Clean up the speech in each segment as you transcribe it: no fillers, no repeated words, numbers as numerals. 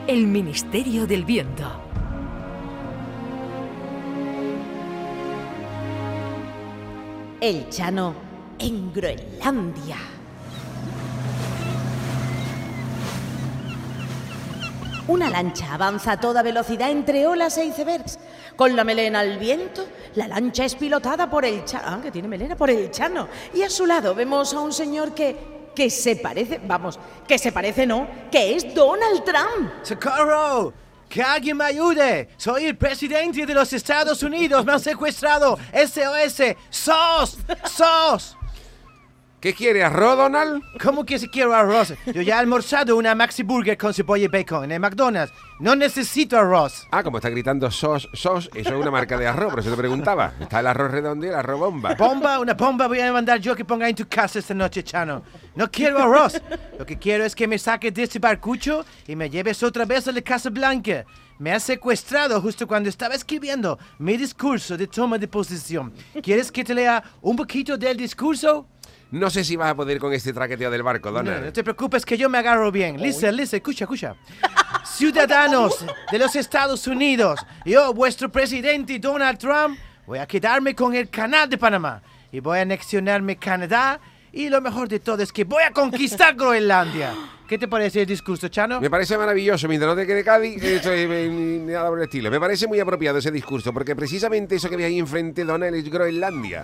El Ministerio del Viento. El Chano en Groenlandia. Una lancha avanza a toda velocidad entre olas e icebergs. Con la melena al viento, la lancha es pilotada por el Chano. Ah, que tiene melena, por el Chano. Y a su lado vemos a un señor que se parece, que es Donald Trump. ¡Socorro! ¡Que alguien me ayude! ¡Soy el presidente de los Estados Unidos! ¡Me han secuestrado! ¡SOS! ¡SOS! ¡SOS! ¿Qué quiere, arroz, Donald? ¿Cómo que si quiero arroz? Yo ya he almorzado una Maxi Burger con cebolla y bacon en el McDonald's. No necesito arroz. Ah, como está gritando sos, eso es una marca de arroz, por eso te preguntaba. Está el arroz redondo y el arroz bomba. ¿Bomba? Una bomba voy a mandar yo que ponga en tu casa esta noche, Chano. No quiero arroz. Lo que quiero es que me saques de este barcucho y me lleves otra vez a la Casa Blanca. Me has secuestrado justo cuando estaba escribiendo mi discurso de toma de posesión. ¿Quieres que te lea un poquito del discurso? No sé si vas a poder con este traqueteo del barco, Donald. No te preocupes que yo me agarro bien. Listen, escucha. Ciudadanos de los Estados Unidos, yo, vuestro presidente Donald Trump, voy a quedarme con el canal de Panamá y voy a anexionarme Canadá y lo mejor de todo es que voy a conquistar Groenlandia. ¿Qué te parece el discurso, Chano? Me parece maravilloso, mientras no te quede Cádiz, nada por el estilo. Me parece muy apropiado ese discurso, porque precisamente eso que ve ahí enfrente, Donald, es Groenlandia.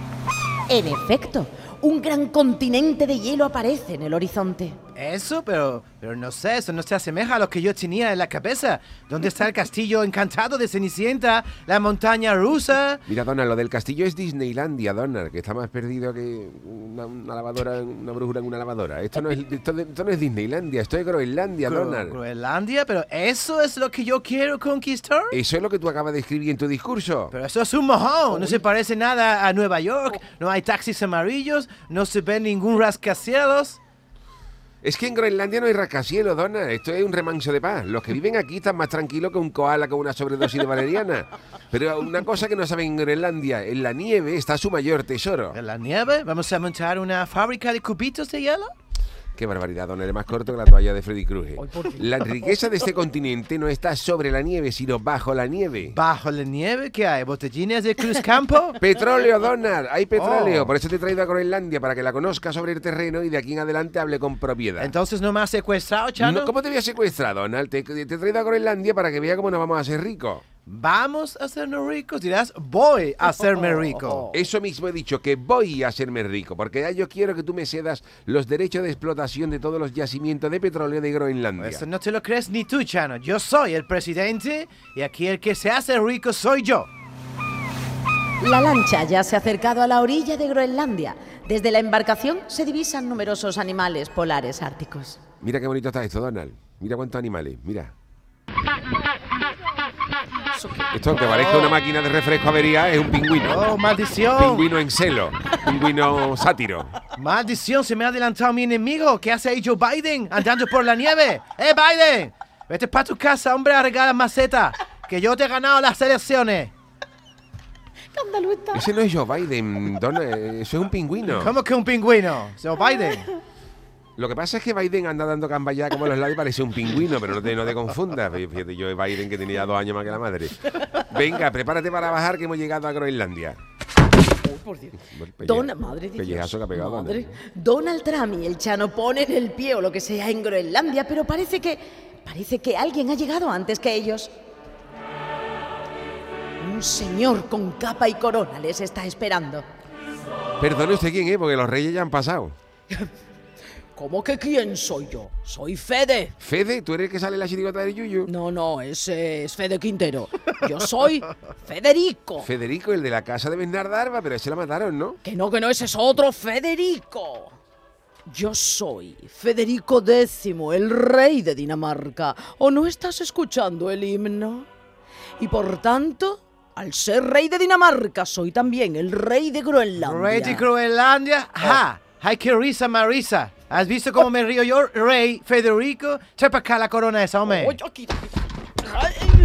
En efecto, un gran continente de hielo aparece en el horizonte. Eso, pero no sé, eso no se asemeja a lo que yo tenía en la cabeza. ¿Dónde está el castillo encantado de Cenicienta? ¿La montaña rusa? Mira, Donald, lo del castillo es Disneylandia, Donald, que está más perdido que una lavadora, una brújula en una lavadora. Esto no es Disneylandia, esto es Groenlandia, Donald. ¿Groenlandia? ¿Pero eso es lo que yo quiero conquistar? Eso es lo que tú acabas de escribir en tu discurso. Pero eso es un mojón, no se parece nada a Nueva York, no hay taxis amarillos, no se ve ningún rascacielos. Es que en Groenlandia no hay rascacielos, Donald. Esto es un remanso de paz. Los que viven aquí están más tranquilos que un koala con una sobredosis de valeriana. Pero una cosa que no saben en Groenlandia, en la nieve está su mayor tesoro. ¿En la nieve? ¿Vamos a montar una fábrica de cubitos de hielo? Qué barbaridad, Donald, es más corto que la toalla de Freddy Krueger. La riqueza de este continente no está sobre la nieve, sino bajo la nieve. ¿Bajo la nieve? ¿Qué hay? ¿Botellines de Cruz Campo? ¡Petróleo, Donald! Hay petróleo. Por eso te he traído a Groenlandia, para que la conozcas sobre el terreno y de aquí en adelante hable con propiedad. ¿Entonces no me has secuestrado, Chano? No, ¿cómo te voy a secuestrar, Donald? Te he traído a Groenlandia para que vea cómo nos vamos a hacer ricos. ¿Vamos a hacernos ricos? Dirás, voy a hacerme rico. Eso mismo he dicho, que voy a hacerme rico, porque ya yo quiero que tú me cedas los derechos de explotación de todos los yacimientos de petróleo de Groenlandia. Eso no te lo crees ni tú, Chano. Yo soy el presidente y aquí el que se hace rico soy yo. La lancha ya se ha acercado a la orilla de Groenlandia. Desde la embarcación se divisan numerosos animales polares árticos. Mira qué bonito está esto, Donald. Mira cuántos animales, mira. Esto, aunque parezca una máquina de refresco avería, es un pingüino. ¡Oh, maldición! Pingüino en celo, pingüino sátiro. ¡Maldición! Se me ha adelantado mi enemigo. ¿Qué hace ahí Joe Biden andando por la nieve? Biden! Vete para tu casa, hombre, a regalar maceta, que yo te he ganado las elecciones. Ese no es Joe Biden, Donald, eso es un pingüino. ¿Cómo que un pingüino? Joe Biden. Lo que pasa es que Biden anda dando camballá como los labios, parece un pingüino, pero no te confundas. Fíjate, yo Biden que tenía 2 años más que la madre. Venga, prepárate para bajar que hemos llegado a Groenlandia. Por Dios. Madre de Pellejazo que ha pegado. Madre. Donald Trump y el Chano ponen el pie o lo que sea en Groenlandia, pero parece que alguien ha llegado antes que ellos. Un señor con capa y corona les está esperando. Perdone usted quién es, porque los reyes ya han pasado. ¿Cómo que quién soy yo? Soy Fede. ¿Fede? ¿Tú eres el que sale en la chirigota del Yuyu? No, ese es Fede Quintero. Yo soy Federico. Federico, el de la casa de Bernarda, pero ese la mataron, ¿no? Que no, ese es otro Federico. Yo soy Federico X, el rey de Dinamarca. ¿O no estás escuchando el himno? Y por tanto, al ser rey de Dinamarca, soy también el rey de Groenlandia. ¿Rey de Groenlandia? ¡Ja! ¡Ay, qué risa, Marisa! ¿Has visto cómo me río yo, rey Federico? Trae para acá la corona esa, hombre.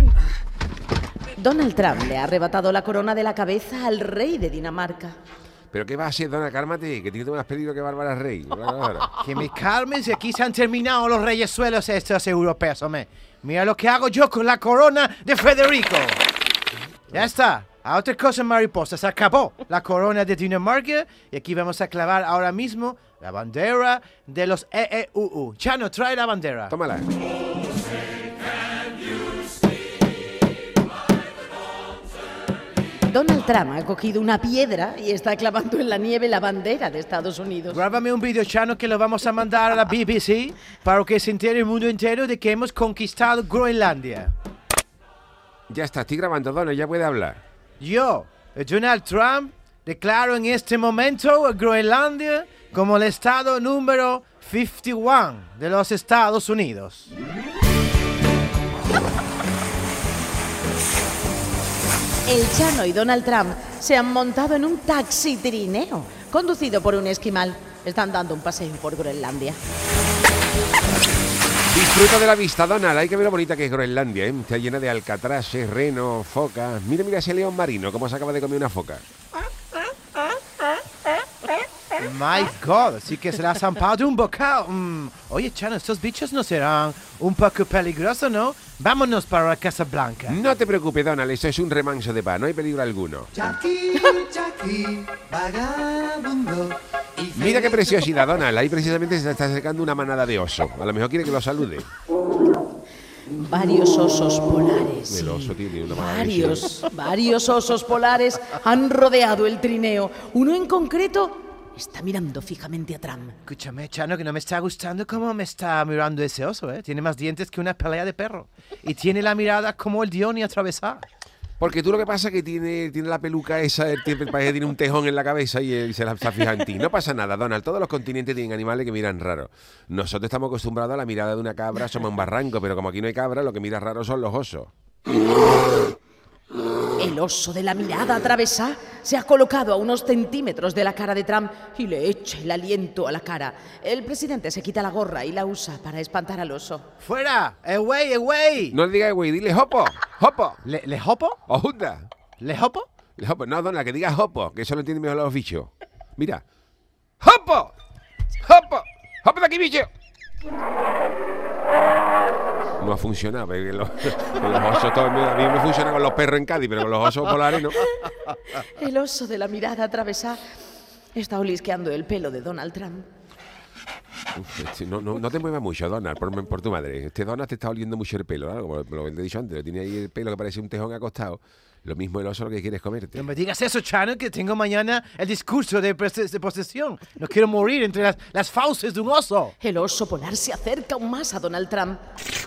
Donald Trump le ha arrebatado la corona de la cabeza al rey de Dinamarca. ¿Pero qué va a hacer, Donald? Cálmate, que tiene más peligro que Bárbara Rey. Que me calmes, y aquí se han terminado los reyesuelos estos europeos, hombre. Mira lo que hago yo con la corona de Federico. Ya está. A otra cosa, mariposa. Se acabó la corona de Dinamarca y aquí vamos a clavar ahora mismo la bandera de los EEUU. Chano, trae la bandera. Tómala. Donald Trump ha cogido una piedra y está clavando en la nieve la bandera de Estados Unidos. Grábame un video, Chano, que lo vamos a mandar a la BBC para que se entere el mundo entero de que hemos conquistado Groenlandia. Ya está, estoy grabando, Donald, ya puede hablar. Yo, Donald Trump, declaro en este momento a Groenlandia como el estado número 51 de los Estados Unidos. El Chano y Donald Trump se han montado en un taxi trineo, conducido por un esquimal. Están dando un paseo por Groenlandia. Disfruta de la vista, Donald. Hay que ver lo bonita que es Groenlandia, ¿eh? Está llena de alcatraces, renos, focas. Mira, mira ese león marino, cómo se acaba de comer una foca. My God, sí que se le ha zampado un bocado. Oye, Chano, estos bichos no serán un poco peligrosos, ¿no? Vámonos para la Casa Blanca. No te preocupes, Donald, eso es un remanso de paz, no hay peligro alguno. Jackie, vagabundo. Mira qué preciosidad, Donald. Ahí precisamente se está acercando una manada de oso. A lo mejor quiere que lo salude. Varios osos polares. El oso tiene una mala visión. Varios osos polares han rodeado el trineo. Uno en concreto está mirando fijamente a Trump. Escúchame, Chano, que no me está gustando cómo me está mirando ese oso, ¿eh? Tiene más dientes que una pelea de perro. Y tiene la mirada como el Dioni atravesada. Porque tú lo que pasa es que tiene la peluca esa, parece que tiene un tejón en la cabeza y él se la está fijando en ti. No pasa nada, Donald. Todos los continentes tienen animales que miran raro. Nosotros estamos acostumbrados a la mirada de una cabra, somos un barranco, pero como aquí no hay cabra, lo que mira raro son los osos. El oso de la mirada atravesada se ha colocado a unos centímetros de la cara de Trump y le echa el aliento a la cara. El presidente se quita la gorra y la usa para espantar al oso. ¡Fuera! ¡Away, away! No le digas güey, dile hopo, hopo. ¿Le hopo? O junta. ¿Le hopo? Le hopo. No, Donald, que digas hopo, que eso lo entienden mejor los bichos. Mira. ¡Hopo! ¡Hopo! ¡Hopo de aquí, bicho! No ha funcionado, porque los osos, a mí me funciona con los perros en Cádiz, pero con los osos polares no. El oso de la mirada atravesada está olisqueando el pelo de Donald Trump. No te muevas mucho, Donald, por tu madre. Donald te está oliendo mucho el pelo, ¿no? Como lo he dicho antes, tiene ahí el pelo que parece un tejón acostado. Lo mismo el oso lo que quieres comerte. No me digas eso, Chano, que tengo mañana el discurso de posesión. No quiero morir entre las fauces de un oso. El oso polar se acerca aún más a Donald Trump.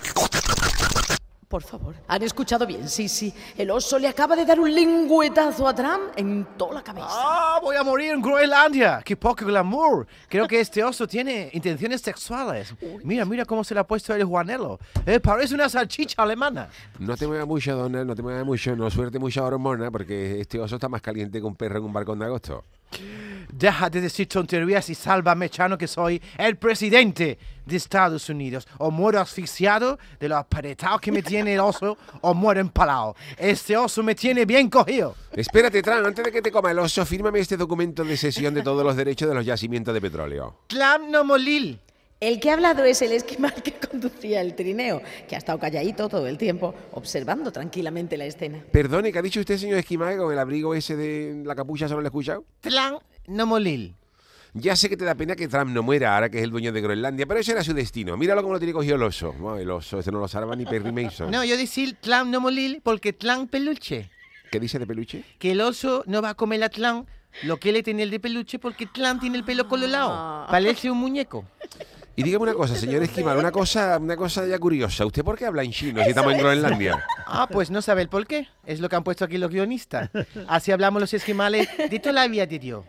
Por favor, ¿han escuchado bien? Sí. El oso le acaba de dar un lengüetazo a Trump en toda la cabeza. ¡Ah! Voy a morir en Groenlandia. ¡Qué poco glamour! Creo que este oso tiene intenciones sexuales. Mira cómo se le ha puesto el juanelo. Parece una salchicha alemana. No te muevas mucho, Donald, no te muevas mucho. No suelte mucha hormona, porque este oso está más caliente que un perro en un balcón de agosto. Deja de decir tonterías y sálvame, Chano, que soy el presidente de Estados Unidos. O muero asfixiado de lo apretado que me tiene el oso, o muero empalado. Este oso me tiene bien cogido. Espérate, Trump, antes de que te coma el oso, fírmame este documento de cesión de todos los derechos de los yacimientos de petróleo. Clam no molil. El que ha hablado es el esquimal que conducía el trineo, que ha estado calladito todo el tiempo, observando tranquilamente la escena. Perdone, ¿qué ha dicho usted, señor esquimal, con el abrigo ese de la capucha? ¿Solo lo he escuchado? Clam no molil. Ya sé que te da pena que Trump no muera ahora que es el dueño de Groenlandia, pero ese era su destino. Míralo cómo lo tiene cogido el oso. No, el oso, ese no lo salva ni Perry Mason. No, yo decir clam no molil porque clam peluche. ¿Qué dice de peluche? Que el oso no va a comer a clam lo que le tiene el de peluche porque clam tiene el pelo colorado. Parece un muñeco. Y dígame una cosa, señor esquimal, una cosa ya curiosa. ¿Usted por qué habla en chino si estamos en Groenlandia? Ah, pues no sabe el por qué. Es lo que han puesto aquí los guionistas. Así hablamos los esquimales de toda la vida de Dios.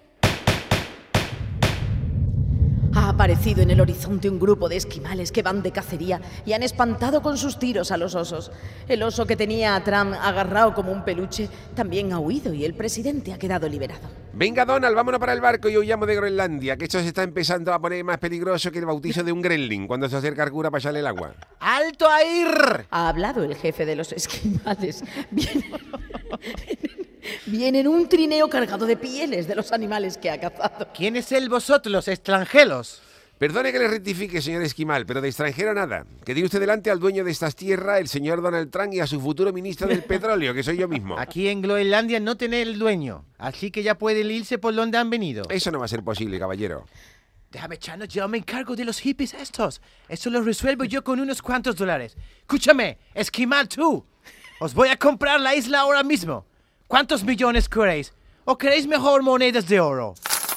Ha aparecido en el horizonte un grupo de esquimales que van de cacería y han espantado con sus tiros a los osos. El oso que tenía a Trump agarrado como un peluche también ha huido y el presidente ha quedado liberado. Venga, Donald, vámonos para el barco y huyamos de Groenlandia, que esto se está empezando a poner más peligroso que el bautizo de un gremlin cuando se acerca al cura para echarle el agua. ¡Alto a ir! Ha hablado el jefe de los esquimales. Viene en un trineo cargado de pieles de los animales que ha cazado. ¿Quiénes es vosotros, los extranjeros? Perdone que le rectifique, señor Esquimal, pero de extranjero nada. Que tiene usted delante al dueño de estas tierras, el señor Donald Trump, y a su futuro ministro del petróleo, que soy yo mismo. Aquí en Groenlandia no tenéis el dueño, así que ya pueden irse por donde han venido. Eso no va a ser posible, caballero. Déjame, Chano, yo me encargo de los hippies estos. Eso lo resuelvo yo con unos cuantos dólares. Escúchame, Esquimal, tú. Os voy a comprar la isla ahora mismo. ¿Cuántos millones queréis? ¿O queréis mejor monedas de oro?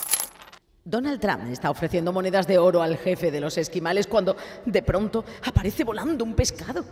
Donald Trump está ofreciendo monedas de oro al jefe de los esquimales cuando de pronto aparece volando un pescado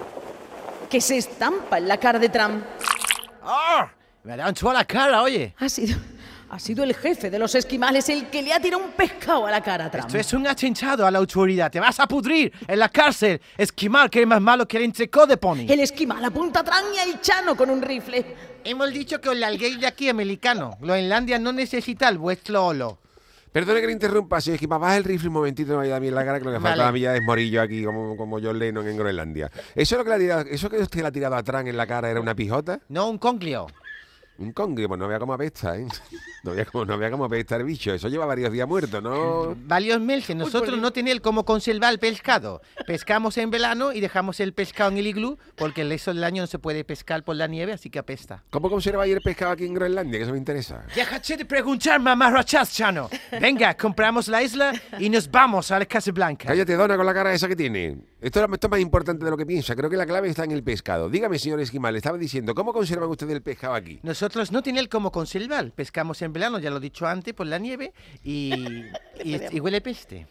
que se estampa en la cara de Trump. ¡Ah! Me dan toda la cara, oye. Ha sido el jefe de los esquimales el que le ha tirado un pescado a la cara a Trump. Esto es un atentado a la autoridad. Te vas a pudrir en la cárcel. Esquimal, que es más malo que el entrecot de pony. El esquimal apunta a Trump y al Chano con un rifle. Hemos dicho que os larguéis de aquí, americano. Groenlandia no necesita el vuestro olo. Perdone que le interrumpa, señor Esquimal, baja el rifle un momentito, no me vaya a mí en la cara, que lo que falta Vale. a mí ya es morillo aquí, como John Lennon en Groenlandia. ¿Eso que usted le ha tirado a Trump en la cara era una pijota? No un conclio. Un congrio, pues no vea cómo apesta, ¿eh? No vea cómo apesta el bicho. Eso lleva varios días muerto, ¿no? Valios Melge, nosotros no tenemos cómo conservar el pescado. Pescamos en verano y dejamos el pescado en el iglú porque el resto del año no se puede pescar por la nieve, así que apesta. ¿Cómo conserváis el pescado aquí en Groenlandia? Que eso me interesa. Déjate de preguntar, mamarrachas, Chano. Venga, compramos la isla y nos vamos a la Casa Blanca. Cállate, dona, con la cara esa que tiene. Esto es más importante de lo que piensa. Creo que la clave está en el pescado. Dígame, señor Esquimal, le estaba diciendo, ¿cómo conservan ustedes el pescado aquí? Nosotros no tenemos cómo conservar. Pescamos en verano, ya lo he dicho antes, por la nieve y huele peste.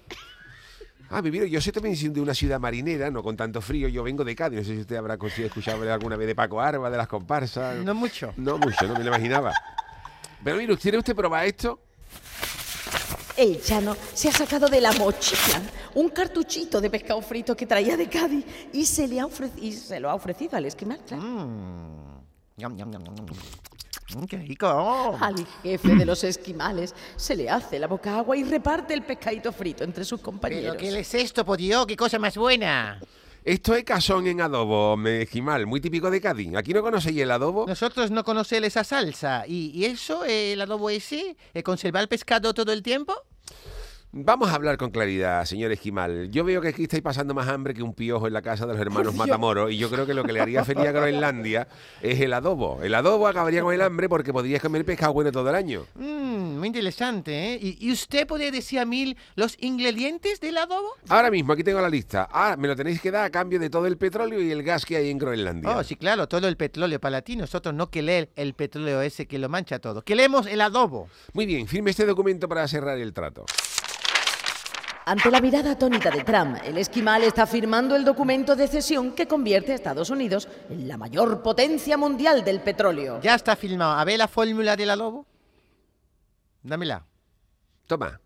Ah, mi vida, yo soy también de una ciudad marinera, no con tanto frío. Yo vengo de Cádiz. No sé si usted habrá escuchado alguna vez de Paco Arba, de las comparsas. No mucho. No mucho, no me lo imaginaba. Pero mire, ¿quiere usted probar esto? El Chano se ha sacado de la mochila un cartuchito de pescado frito que traía de Cádiz y se lo ha ofrecido al esquimal, claro. Ñam, ñam, ñam, ñam. ¡Qué rico! Al jefe de los esquimales se le hace la boca agua y reparte el pescadito frito entre sus compañeros. ¿Pero qué es esto, por Dios? ¡Qué cosa más buena! Esto es cazón en adobo, Esquimal, muy típico de Cádiz. ¿Aquí no conocéis el adobo? Nosotros no conocemos esa salsa. ¿Y eso, el adobo ese, conservar el pescado todo el tiempo? Vamos a hablar con claridad, señor Esquimal. Yo veo que aquí estáis pasando más hambre que un piojo en la casa de los hermanos Matamoros y yo creo que lo que le haría feliz a Groenlandia es el adobo. El adobo acabaría con el hambre porque podrías comer pescado bueno todo el año. Muy interesante, ¿eh? ¿Y usted podría decir a mí los ingredientes del adobo? Ahora mismo, aquí tengo la lista. Ah, me lo tenéis que dar a cambio de todo el petróleo y el gas que hay en Groenlandia. Oh, sí, claro, todo el petróleo para ti. Nosotros no queremos el petróleo ese que lo mancha todo. Queremos el adobo. Muy bien, firme este documento para cerrar el trato. Ante la mirada atónita de Trump, el esquimal está firmando el documento de cesión que convierte a Estados Unidos en la mayor potencia mundial del petróleo. Ya está filmado. A ver la fórmula del adobo. Dámela. Toma.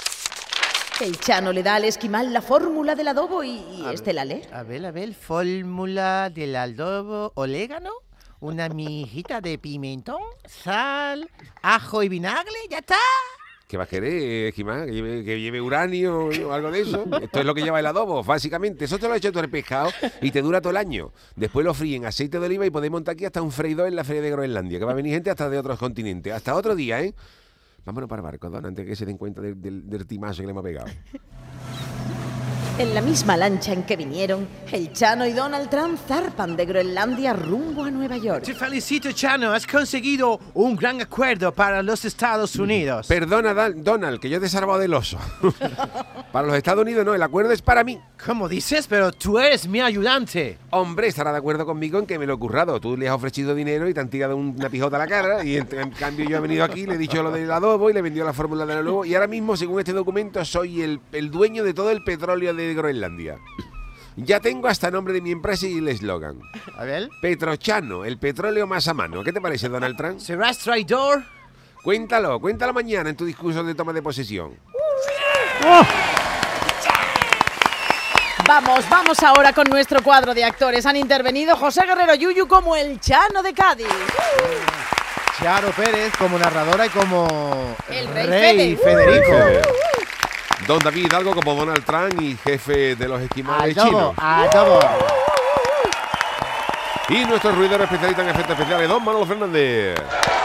El Chano le da al esquimal la fórmula del adobo y este la lee. A ver, fórmula del adobo, orégano, una mijita de pimentón, sal, ajo y vinagre, ya está. ¿Qué vas a querer, Esquimal? ¿Que lleve uranio o algo de eso? Esto es lo que lleva el adobo, básicamente. Eso te lo ha hecho todo el pescado y te dura todo el año. Después lo fríen en aceite de oliva y podéis montar aquí hasta un freidor en la feria de Groenlandia, que va a venir gente hasta de otros continentes. Hasta otro día, ¿eh? Vámonos para el barco, Don, antes que se den cuenta del timazo que le hemos pegado. En la misma lancha en que vinieron, el Chano y Donald Trump zarpan de Groenlandia rumbo a Nueva York. Te felicito, Chano. Has conseguido un gran acuerdo para los Estados Unidos. Perdona, Donald, que yo te he salvado del oso. Para los Estados Unidos no, el acuerdo es para mí. ¿Cómo dices? Pero tú eres mi ayudante. Hombre, estará de acuerdo conmigo en que me lo he currado. Tú le has ofrecido dinero y te han tirado una pijota a la cara y en cambio yo he venido aquí, le he dicho lo del adobo y le he vendido la fórmula del adobo y ahora mismo, según este documento, soy el dueño de todo el petróleo de Groenlandia. Ya tengo hasta nombre de mi empresa y el eslogan. A ver. Petrochano, el petróleo más a mano. ¿Qué te parece, Donald Trump? ¿Serás traidor? Cuéntalo mañana en tu discurso de toma de posesión. Vamos ahora con nuestro cuadro de actores. Han intervenido José Guerrero Yuyu como el Chano de Cádiz. Charo Pérez como narradora y como El rey Federico. Don David Hidalgo como Donald Trump y jefe de los esquimales chinos. Adobo. Y nuestro ruidero especialista en efectos especiales, Don Manolo Fernández.